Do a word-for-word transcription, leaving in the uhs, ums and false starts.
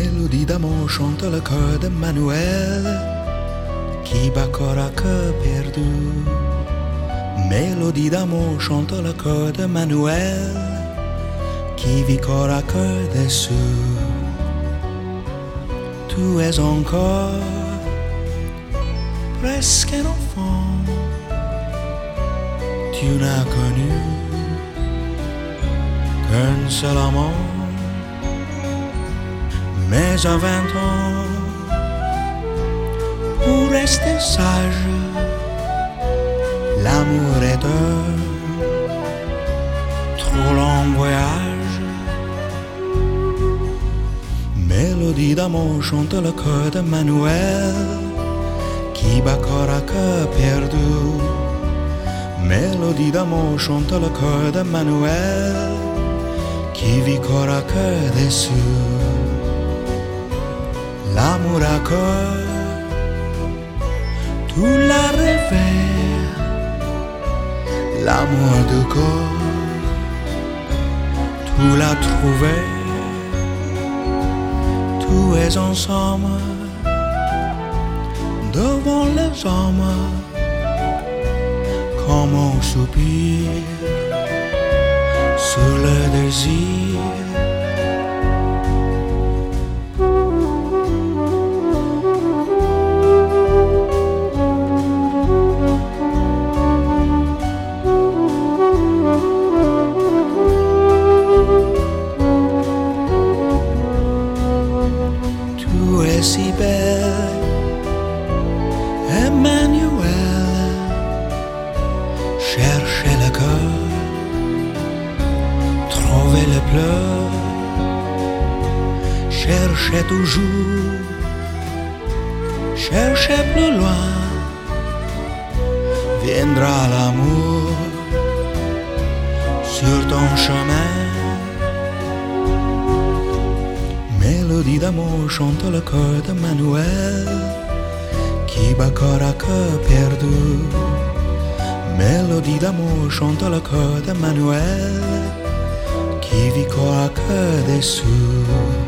Mélodie d'amour chante le cœur de Manuel qui bat corps à cœur perdu. Mélodie d'amour chante le cœur de Manuel qui vit corps à cœur déçu. Tu es encore presque un enfant, tu n'as connu qu'un seul amant. Mais à vingt ans, pour rester sage, l'amour est un trop long voyage. Mélodie d'amour chante le cœur de Manuel qui bat corps à cœur perdu. Mélodie d'amour chante le cœur de Manuel qui vit corps à cœur déçu. L'amour à cœur, tout l'a rêvé. L'amour de corps, tout l'a trouvé. Tout est ensemble devant les hommes, comme on soupire sur le désir. Tu es si belle, Emmanuel. Cherchez le cœur, trouvez les pleurs. Cherchez toujours, cherchez plus loin. Viendra l'amour sur ton chemin. Mélodie d'amour chante le cœur de Manuel qui bat corps à cœur perdu. Mélodie d'amour chante le cœur de Manuel qui vit corps à cœur déçu.